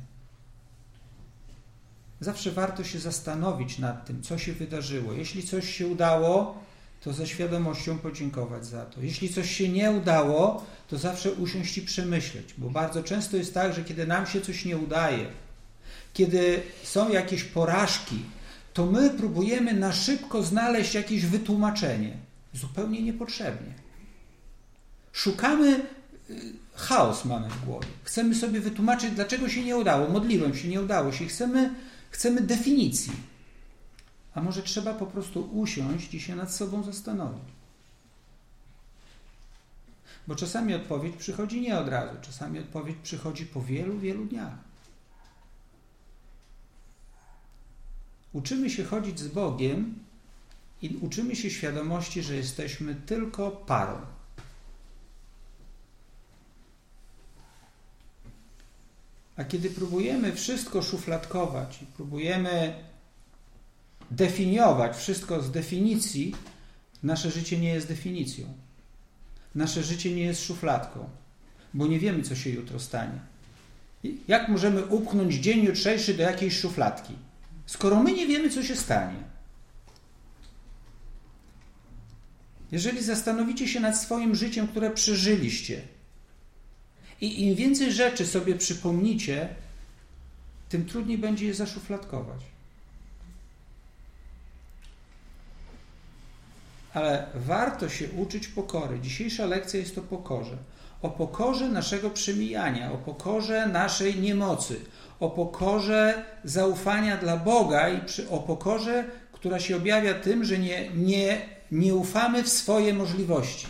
Speaker 1: Zawsze warto się zastanowić nad tym, co się wydarzyło. Jeśli coś się udało, to ze świadomością podziękować za to. Jeśli coś się nie udało, to zawsze usiąść i przemyśleć, bo bardzo często jest tak, że kiedy nam się coś nie udaje, kiedy są jakieś porażki, to my próbujemy na szybko znaleźć jakieś wytłumaczenie. Zupełnie niepotrzebnie. Szukamy, chaos mamy w głowie. Chcemy sobie wytłumaczyć, dlaczego się nie udało. Modliłem się, nie udało się. Chcemy, chcemy definicji. A może trzeba po prostu usiąść i się nad sobą zastanowić. Bo czasami odpowiedź przychodzi nie od razu. Czasami odpowiedź przychodzi po wielu, wielu dniach. Uczymy się chodzić z Bogiem i uczymy się świadomości, że jesteśmy tylko parą. A kiedy próbujemy wszystko szufladkować i próbujemy definiować wszystko z definicji, nasze życie nie jest definicją. Nasze życie nie jest szufladką, bo nie wiemy, co się jutro stanie. Jak możemy upchnąć dzień jutrzejszy do jakiejś szufladki, skoro my nie wiemy, co się stanie? Jeżeli zastanowicie się nad swoim życiem, które przeżyliście, i im więcej rzeczy sobie przypomnicie, tym trudniej będzie je zaszufladkować. Ale warto się uczyć pokory. Dzisiejsza lekcja jest o pokorze. O pokorze naszego przemijania, o pokorze naszej niemocy, o pokorze zaufania dla Boga i przy, o pokorze, która się objawia tym, że nie, nie, nie ufamy w swoje możliwości.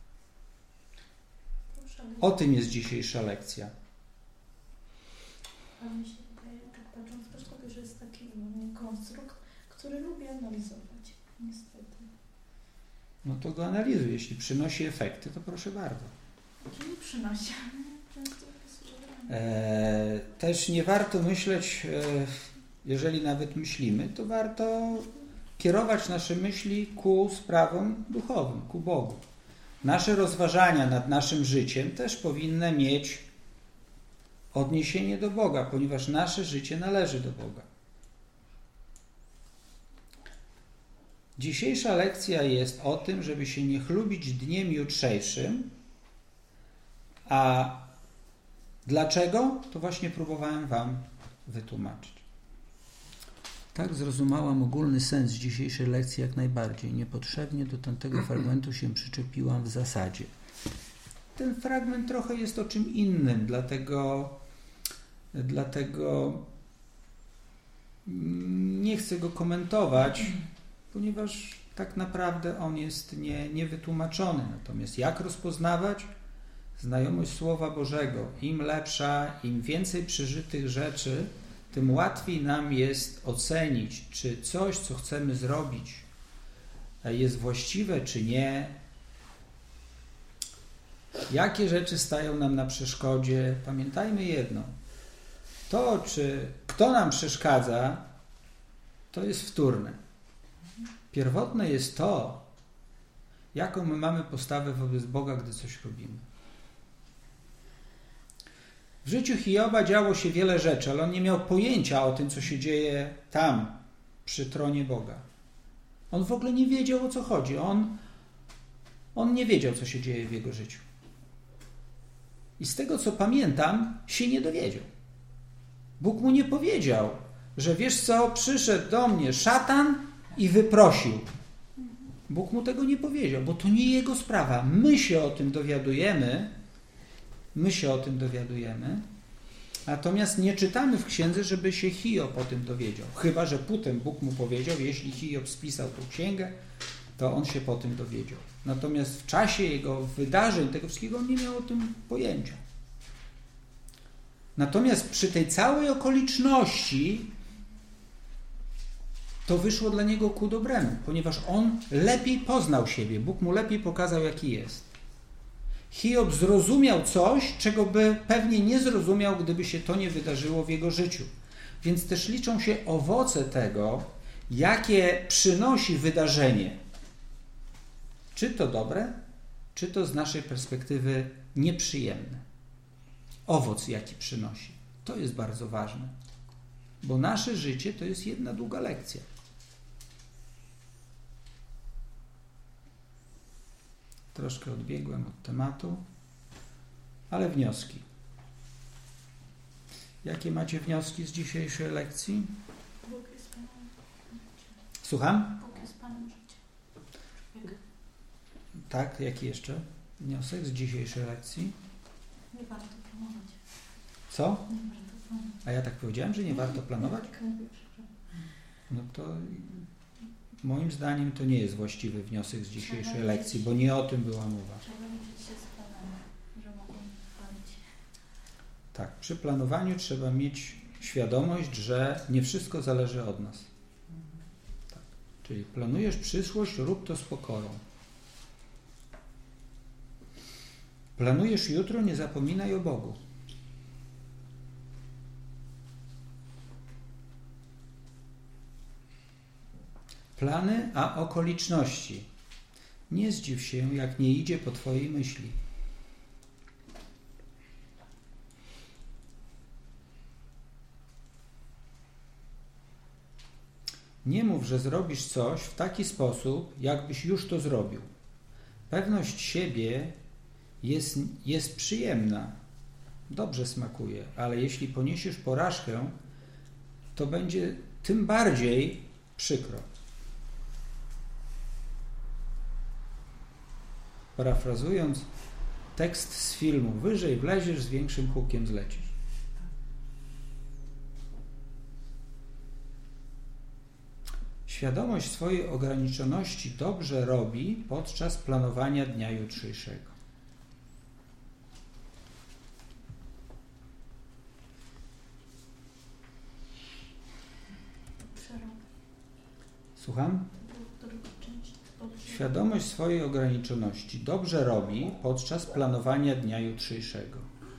Speaker 1: O tym jest dzisiejsza lekcja.
Speaker 3: A mi się wydaje, tak patrząc też sobie, że jest taki konstrukt, który lubi analizować, niestety.
Speaker 1: No to go analizuj. Jeśli przynosi efekty, to proszę bardzo.
Speaker 3: Czyli przynosi.
Speaker 1: E, też nie warto myśleć, e, jeżeli nawet myślimy, to warto kierować nasze myśli ku sprawom duchowym, ku Bogu. Nasze rozważania nad naszym życiem też powinny mieć odniesienie do Boga, ponieważ nasze życie należy do Boga. Dzisiejsza lekcja jest o tym, żeby się nie chlubić dniem jutrzejszym. A dlaczego? To właśnie próbowałem Wam wytłumaczyć. Tak zrozumiałam ogólny sens dzisiejszej lekcji jak najbardziej. Niepotrzebnie do tamtego fragmentu się przyczepiłam w zasadzie. Ten fragment trochę jest o czym innym, dlatego, dlatego nie chcę go komentować, ponieważ tak naprawdę on jest nie, niewytłumaczony. Natomiast jak rozpoznawać? Znajomość Słowa Bożego. Im lepsza, im więcej przeżytych rzeczy, tym łatwiej nam jest ocenić, czy coś, co chcemy zrobić, jest właściwe, czy nie. Jakie rzeczy stają nam na przeszkodzie? Pamiętajmy jedno. To, czy kto nam przeszkadza, to jest wtórne. Pierwotne jest to, jaką my mamy postawę wobec Boga, gdy coś robimy. W W życiu Hioba działo się wiele rzeczy, ale on nie miał pojęcia o tym, co się dzieje tam, przy tronie Boga. On w ogóle nie wiedział, o co chodzi. On, on nie wiedział, co się dzieje w jego życiu. I z tego, co pamiętam, się nie dowiedział. Bóg mu nie powiedział, że wiesz co, przyszedł do mnie szatan i wyprosił. Bóg mu tego nie powiedział, bo to nie jego sprawa. My się o tym dowiadujemy, my się o tym dowiadujemy, natomiast nie czytamy w księdze, żeby się Hiob o tym dowiedział. Chyba że potem Bóg mu powiedział, jeśli Hiob spisał tą księgę, to on się po tym dowiedział. Natomiast w czasie jego wydarzeń, tego wszystkiego, on nie miał o tym pojęcia. Natomiast przy tej całej okoliczności to wyszło dla niego ku dobremu, ponieważ on lepiej poznał siebie. Bóg mu lepiej pokazał, jaki jest. Hiob zrozumiał coś, czego by pewnie nie zrozumiał, gdyby się to nie wydarzyło w jego życiu. Więc też liczą się owoce tego, jakie przynosi wydarzenie. Czy to dobre, czy to z naszej perspektywy nieprzyjemne. Owoc, jaki przynosi. To jest bardzo ważne. Bo nasze życie to jest jedna długa lekcja. Troszkę odbiegłem od tematu, ale wnioski. Jakie macie wnioski z dzisiejszej lekcji?
Speaker 3: Bóg jest Panem życia.
Speaker 1: Słucham?
Speaker 3: Bóg jest Panem życia. Jak
Speaker 1: Tak, jaki jeszcze wniosek z dzisiejszej lekcji?
Speaker 3: nie warto planować.
Speaker 1: Co?
Speaker 3: Nie warto planować.
Speaker 1: A ja tak powiedziałem, że nie warto planować?
Speaker 3: Tak mówię, przepraszam.
Speaker 1: No to moim zdaniem to nie jest właściwy wniosek z dzisiejszej
Speaker 3: Trzeba
Speaker 1: lekcji,
Speaker 3: wiedzieć.
Speaker 1: bo nie o tym była mowa.
Speaker 3: Trzeba liczyć się z planem, że mogą chwalić.
Speaker 1: Tak, przy planowaniu trzeba mieć świadomość, że nie wszystko zależy od nas. Tak. Czyli planujesz przyszłość, rób to z pokorą. Planujesz jutro, nie zapominaj o Bogu. Plany, a okoliczności. Nie zdziw się, jak nie idzie po twojej myśli. Nie mów, że zrobisz coś w taki sposób, jakbyś już to zrobił. Pewność siebie jest, jest przyjemna, dobrze smakuje, ale jeśli poniesiesz porażkę, to będzie tym bardziej przykro. Parafrazując tekst z filmu, wyżej wleziesz, z większym hukiem zlecisz. Świadomość swojej ograniczoności dobrze robi podczas planowania dnia jutrzejszego.
Speaker 3: Przerób.
Speaker 1: Słucham?
Speaker 3: Druga część. Dobrze.
Speaker 1: Świadomość swojej ograniczoności dobrze robi podczas planowania dnia jutrzejszego.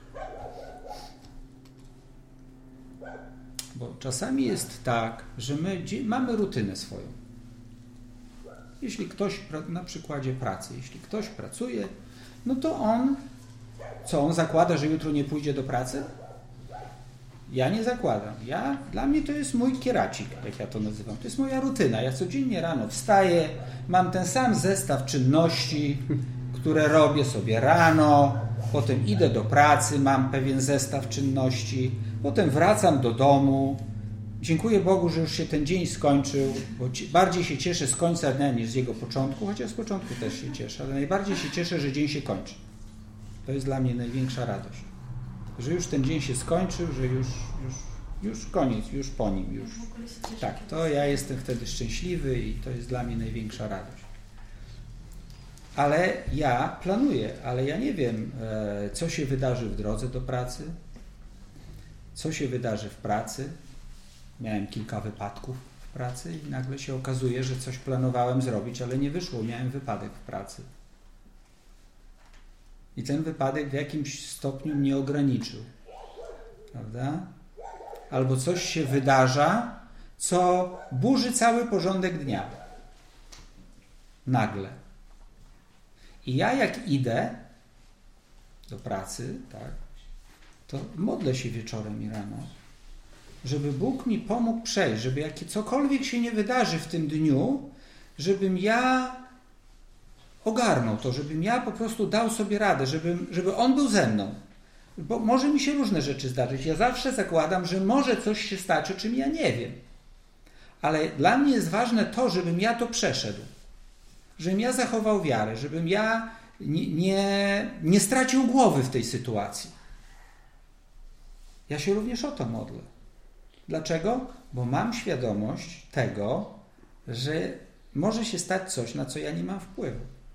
Speaker 1: Bo czasami jest tak, że my mamy rutynę swoją. Jeśli ktoś, na przykładzie pracy, jeśli ktoś pracuje, no to on, co on zakłada, że jutro nie pójdzie do pracy? Ja nie zakładam. Ja, dla mnie to jest mój kieracik, jak ja to nazywam. To jest moja rutyna. Ja codziennie rano wstaję, mam ten sam zestaw czynności, które robię sobie rano, potem idę do pracy, mam pewien zestaw czynności, potem wracam do domu. Dziękuję Bogu, że już się ten dzień skończył, bo bardziej się cieszę z końca dnia niż z jego początku, chociaż z początku też się cieszę, ale najbardziej się cieszę, że dzień się kończy. To jest dla mnie największa radość. Że już ten dzień się skończył, że już, już, już koniec, już po nim. Już.
Speaker 3: W ogóle się cieszę,
Speaker 1: Tak, to ja jestem wtedy szczęśliwy i to jest dla mnie największa radość. Ale ja planuję, ale ja nie wiem, co się wydarzy w drodze do pracy, co się wydarzy w pracy. Miałem kilka wypadków w pracy i nagle się okazuje, że coś planowałem zrobić, ale nie wyszło. Miałem wypadek w pracy. I ten wypadek w jakimś stopniu mnie ograniczył. Prawda? Albo coś się wydarza, co burzy cały porządek dnia. Nagle. I ja jak idę do pracy, tak, to modlę się wieczorem i rano, żeby Bóg mi pomógł przejść, żeby jakie cokolwiek się nie wydarzy w tym dniu, żebym ja ogarnął to, żebym ja po prostu dał sobie radę, żebym, żeby On był ze mną. Bo może mi się różne rzeczy zdarzyć. Ja zawsze zakładam, że może coś się stać, o czym ja nie wiem. Ale dla mnie jest ważne to, żebym ja to przeszedł. Żebym ja zachował wiarę, żebym ja nie, nie, nie stracił głowy w tej sytuacji. Ja się również o to modlę. Dlaczego? Bo mam świadomość tego, że może się stać coś, na co ja nie mam wpływu.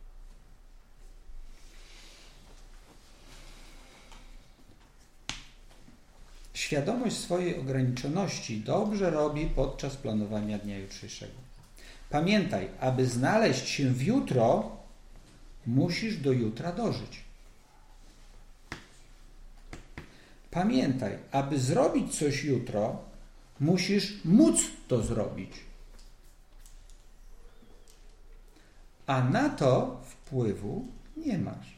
Speaker 1: Świadomość swojej ograniczoności dobrze robi podczas planowania dnia jutrzejszego. Pamiętaj, aby znaleźć się w jutro, musisz do jutra dożyć. Pamiętaj, aby zrobić coś jutro, musisz móc to zrobić. A na to wpływu nie masz.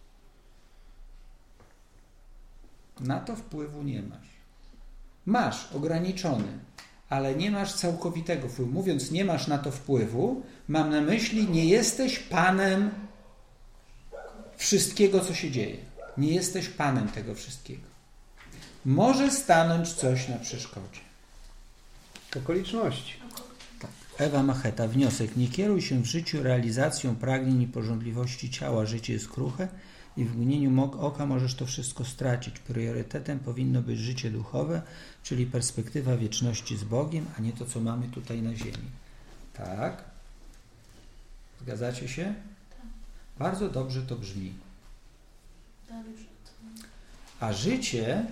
Speaker 1: Na to wpływu nie masz. Masz ograniczony, ale nie masz całkowitego wpływu. Mówiąc, nie masz na to wpływu, mam na myśli, nie jesteś panem wszystkiego, co się dzieje. Nie jesteś panem tego wszystkiego. Może stanąć coś na przeszkodzie.
Speaker 2: Okoliczności.
Speaker 1: Tak. Ewa Macheta, wniosek. Nie kieruj się w życiu realizacją pragnień i pożądliwości ciała. Życie jest kruche i w mgnieniu oka możesz to wszystko stracić. Priorytetem powinno być życie duchowe, czyli perspektywa wieczności z Bogiem, a nie to, co mamy tutaj na ziemi. Tak? Zgadzacie się?
Speaker 3: Tak.
Speaker 1: Bardzo dobrze to brzmi.
Speaker 3: Dobrze.
Speaker 1: A życie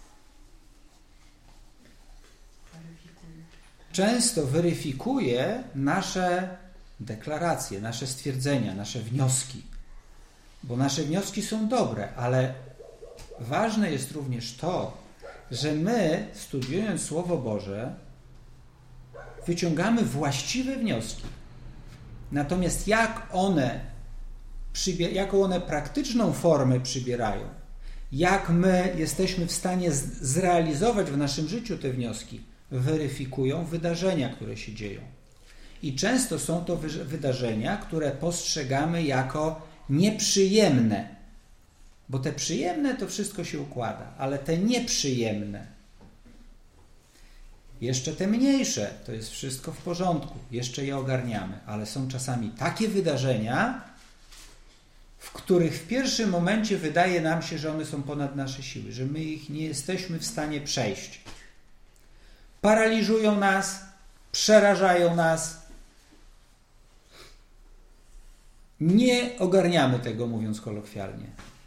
Speaker 1: często weryfikuje nasze deklaracje, nasze stwierdzenia, nasze wnioski. Bo nasze wnioski są dobre, ale ważne jest również to, że my, studiując Słowo Boże, wyciągamy właściwe wnioski. Natomiast jak one, jaką one praktyczną formę przybierają, jak my jesteśmy w stanie zrealizować w naszym życiu te wnioski, weryfikują wydarzenia, które się dzieją. I często są to wydarzenia, które postrzegamy jako nieprzyjemne. Bo te przyjemne to wszystko się układa, ale te nieprzyjemne, jeszcze te mniejsze, to jest wszystko w porządku, jeszcze je ogarniamy, ale są czasami takie wydarzenia, w których w pierwszym momencie wydaje nam się, że one są ponad nasze siły, że my ich nie jesteśmy w stanie przejść. Paraliżują nas, przerażają nas. Nie ogarniamy tego, mówiąc kolokwialnie.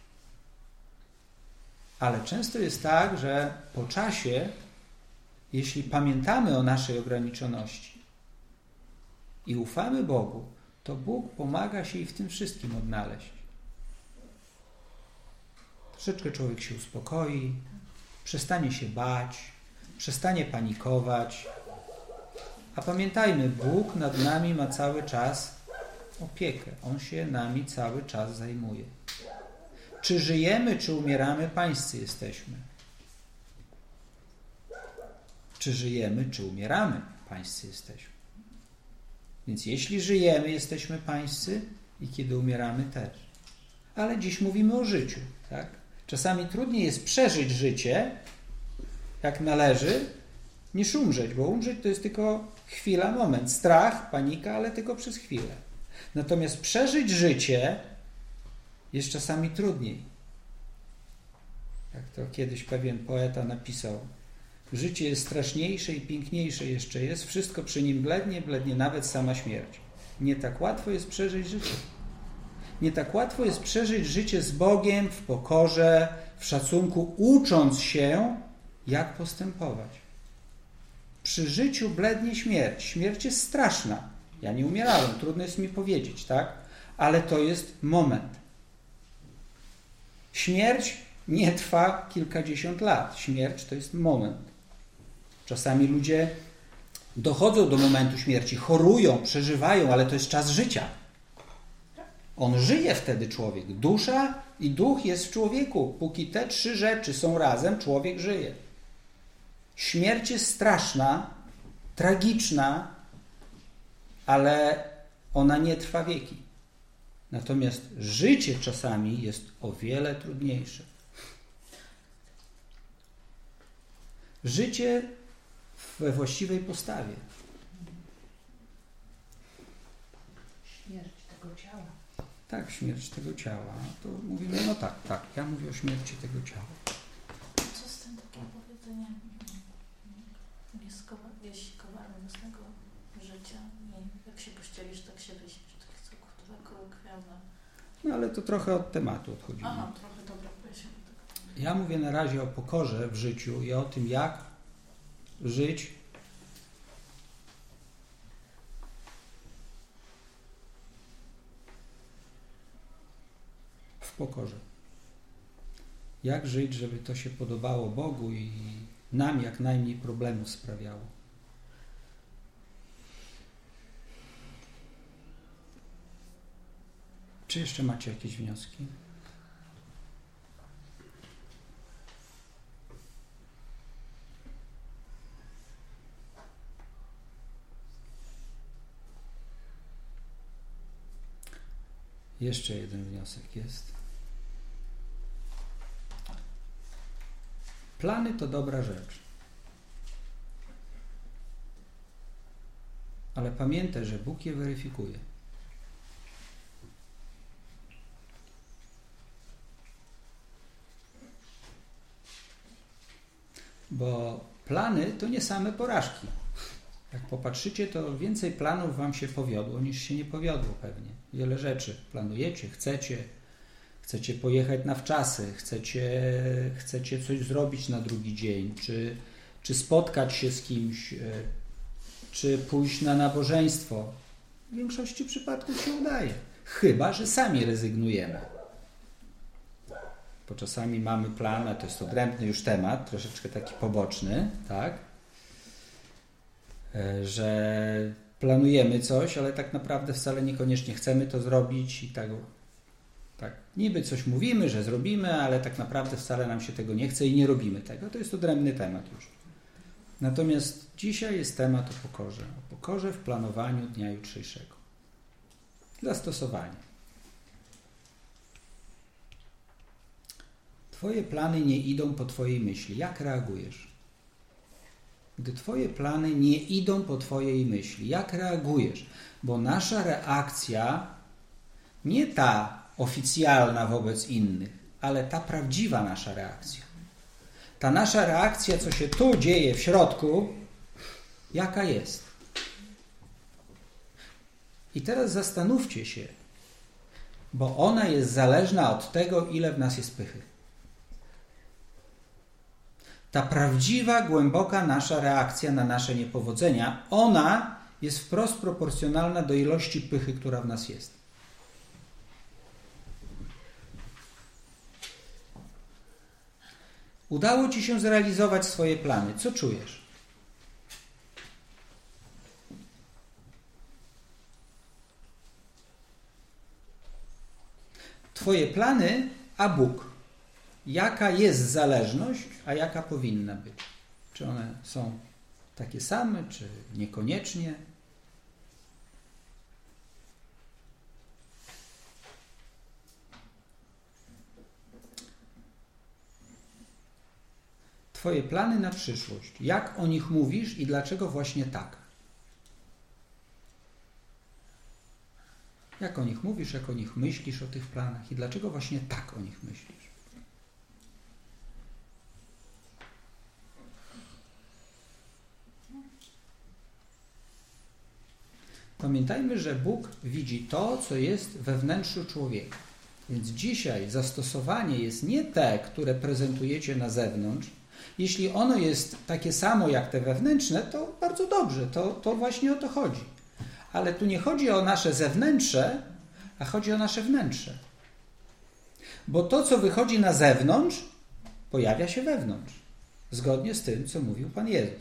Speaker 1: Ale często jest tak, że po czasie, jeśli pamiętamy o naszej ograniczoności i ufamy Bogu, to Bóg pomaga się i w tym wszystkim odnaleźć. Troszeczkę człowiek się uspokoi, przestanie się bać, przestanie panikować. A pamiętajmy, Bóg nad nami ma cały czas opiekę. On się nami cały czas zajmuje. Czy żyjemy, czy umieramy, pańscy jesteśmy. Czy żyjemy, czy umieramy, pańscy jesteśmy. Więc jeśli żyjemy, jesteśmy pańscy i kiedy umieramy też. Ale dziś mówimy o życiu, tak? Czasami trudniej jest przeżyć życie, jak należy, niż umrzeć, bo umrzeć to jest tylko chwila, moment. Strach, panika, ale tylko przez chwilę. Natomiast przeżyć życie jest czasami trudniej. Jak to kiedyś pewien poeta napisał. Życie jest straszniejsze i piękniejsze jeszcze jest. Wszystko przy nim blednie, blednie nawet sama śmierć. Nie tak łatwo jest przeżyć życie. Nie tak łatwo jest przeżyć życie z Bogiem w pokorze, w szacunku, ucząc się, jak postępować. Przy życiu blednie śmierć. Śmierć jest straszna. Ja nie umierałem, trudno jest mi powiedzieć, tak? Ale to jest moment. Śmierć nie trwa kilkadziesiąt lat. Śmierć to jest moment. Czasami ludzie dochodzą do momentu śmierci, chorują, przeżywają, ale to jest czas życia. On żyje wtedy, człowiek. Dusza i duch jest w człowieku. Póki te trzy rzeczy są razem, człowiek żyje. Śmierć jest straszna, tragiczna, ale ona nie trwa wieki. Natomiast życie czasami jest o wiele trudniejsze. Życie we właściwej postawie.
Speaker 4: Śmierć tego ciała.
Speaker 1: Tak, śmierć tego ciała. To mówimy, no tak, tak. Ja mówię o śmierci tego ciała.
Speaker 3: Co z tym takim powiedzeniem? Jest kowal, wieś kowalem własnego życia i jak się pościelisz, tak się wysiesz. Tak, która kolokwialna.
Speaker 1: No ale to trochę od tematu odchodzimy.
Speaker 3: Aha, trochę dobra, bo ja się do tego...
Speaker 1: Ja mówię na razie o pokorze w życiu i o tym, jak żyć w pokorze. Jak żyć, żeby to się podobało Bogu i nam jak najmniej problemów sprawiało. Czy jeszcze macie jakieś wnioski? Jeszcze jeden wniosek jest. Plany to dobra rzecz. Ale pamiętaj, że Bóg je weryfikuje. Bo plany to nie same porażki. Jak popatrzycie, to więcej planów wam się powiodło, niż się nie powiodło pewnie. Wiele rzeczy planujecie, chcecie, chcecie pojechać na wczasy, chcecie, chcecie coś zrobić na drugi dzień, czy, czy spotkać się z kimś, czy pójść na nabożeństwo. W większości przypadków się udaje. Chyba że sami rezygnujemy. Bo czasami mamy plan, a to jest odrębny już temat, troszeczkę taki poboczny, tak? Że planujemy coś, ale tak naprawdę wcale niekoniecznie chcemy to zrobić i tak, tak niby coś mówimy, że zrobimy, ale tak naprawdę wcale nam się tego nie chce i nie robimy tego. To jest odrębny temat już. Natomiast dzisiaj jest temat o pokorze. O pokorze w planowaniu dnia jutrzejszego. Zastosowanie. Twoje plany nie idą po Twojej myśli. Jak reagujesz? Gdy Twoje plany nie idą po Twojej myśli, jak reagujesz? Bo nasza reakcja, nie ta oficjalna wobec innych, ale ta prawdziwa nasza reakcja. Ta nasza reakcja, co się tu dzieje w środku, jaka jest? I teraz zastanówcie się, bo ona jest zależna od tego, ile w nas jest pychy. Ta prawdziwa, głęboka nasza reakcja na nasze niepowodzenia, ona jest wprost proporcjonalna do ilości pychy, która w nas jest. Udało Ci się zrealizować swoje plany. Co czujesz? Twoje plany, a Bóg. Jaka jest zależność, a jaka powinna być? Czy one są takie same, czy niekoniecznie? Twoje plany na przyszłość. Jak o nich mówisz i dlaczego właśnie tak? Jak o nich mówisz, jak o nich myślisz, o tych planach i dlaczego właśnie tak o nich myślisz? Pamiętajmy, że Bóg widzi to, co jest we wnętrzu człowieka. Więc dzisiaj zastosowanie jest nie te, które prezentujecie na zewnątrz. Jeśli ono jest takie samo jak te wewnętrzne, to bardzo dobrze, to, to właśnie o to chodzi. Ale tu nie chodzi o nasze zewnętrze, a chodzi o nasze wnętrze. Bo to, co wychodzi na zewnątrz, pojawia się wewnątrz. Zgodnie z tym, co mówił Pan Jezus.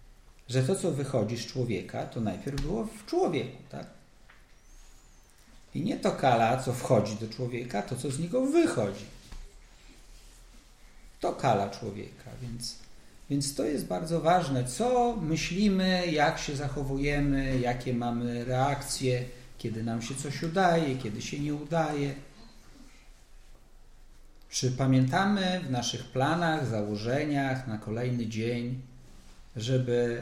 Speaker 1: Że to, co wychodzi z człowieka, to najpierw było w człowieku, tak? I nie to kala, co wchodzi do człowieka, to co z niego wychodzi. To kala człowieka, więc, więc to jest bardzo ważne, co myślimy, jak się zachowujemy, jakie mamy reakcje, kiedy nam się coś udaje, kiedy się nie udaje. Czy pamiętamy w naszych planach, założeniach na kolejny dzień, żeby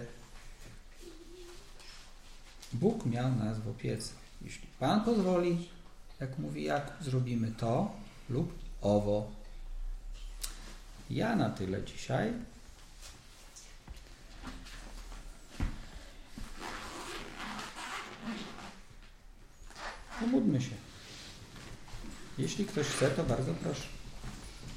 Speaker 1: Bóg miał nas w opiece. Jeśli Pan pozwoli, jak mówi Jakub, zrobimy to lub owo. Ja na tyle dzisiaj. Pomódlmy się. Jeśli ktoś chce, to bardzo proszę.